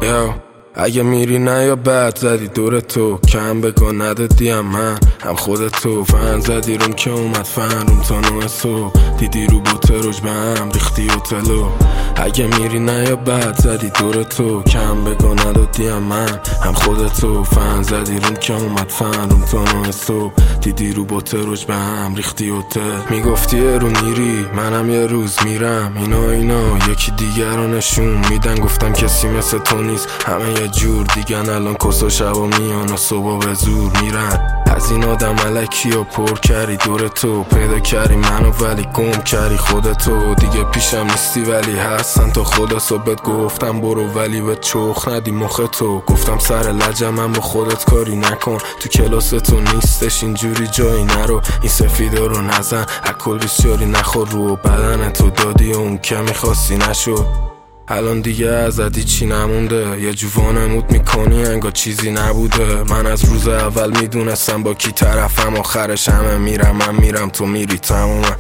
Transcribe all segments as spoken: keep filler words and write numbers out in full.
یا اگه میری نه یا بد زدی دور تو کم بگو ندادیم من هم خودتو فن زدی روم که اومد فن روم تا نوع صبح دیدی رو بوته روش به هم ریختی و تلو اگه میری نه یا بد زدی دور تو کم بگو ندادیم من هم خودتو فن زدی روم که اومد فن روم تا نوع صبح دیدی رو بوته روش به هم ریختی و تل میگفتی رو میری منم یه روز میرم اینا اینا یکی دیگر رو نشون میدن گفتم کسی مثل تو نیست همه یه جور دیگن الان کس و شبا میان و صبح به زور میرن از این آدم ملکی و پر کردی دور تو پیدا کردی منو ولی گم کردی خودتو دیگه پیشم نیستی ولی هستن تا خدا صبحت گفتم برو ولی به چخ ندی مخ تو گفتم سر لجم من با خودت کاری نکن تو کلاس تو نیستش اینجوری جایی نرو این سفیده رو نزن اکل بیسیاری نخور رو بدن تو دادی اون که میخواستی نشد الان دیگه ازدی چی نمونده یه جوانمود میکنی انگار چیزی نبوده من از روز اول میدونستم با کی طرفم آخرش همه میرم من میرم تو میری تمومه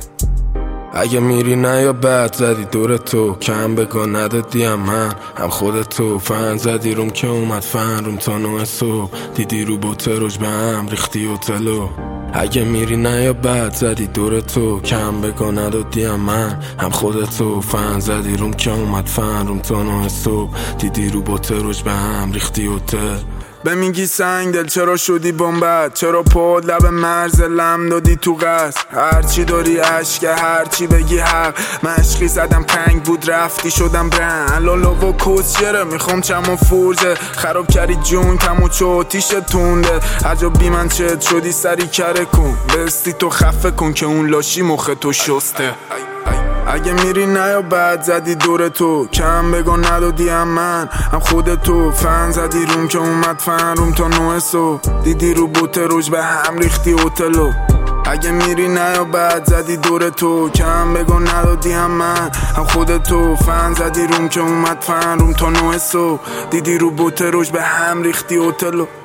اگه میری نه یا بد زدی دور تو کم بگو ندادیم من هم خودتو فن زدی روم که اومد فن روم تا نوع صبح دیدی رو بوته روش به هم ریختی و تلو اگه میری نه یا بد زدی دور تو کم بگو ندادیم من هم خودتو فن زدی روم که اومد فن روم تا نوع صبح دیدی رو بوته روش به هم ریختی و تل به میگی سنگ دل چرا شدی بمبت چرا پاد لب مرز لم دادی تو قصد هرچی داری عشق هرچی بگی حق مشقی زدم پنگ بود رفتی شدم برن لالا و کوز چرا میخوام چمون فورزه خراب کردی جون تمو چو تیشه تونده عجب بی من چت شدی سری کره کن بستی تو خفه کن که اون لاشی مخ تو شسته اگه میری نه یا بد زدی دور تو کم بگو ندادیم من هم خودتو فن زدی روم که اومد فن روم تا نوع صبح دیدی رو بوته روش به هم ریختی هتلو اگه میری نه یا بد زدی دور تو کم بگو ندادیم من هم خودتو فن زدی روم که اومد فن روم تا نوع صبح دیدی رو بوته روش به هم ریختی هتلو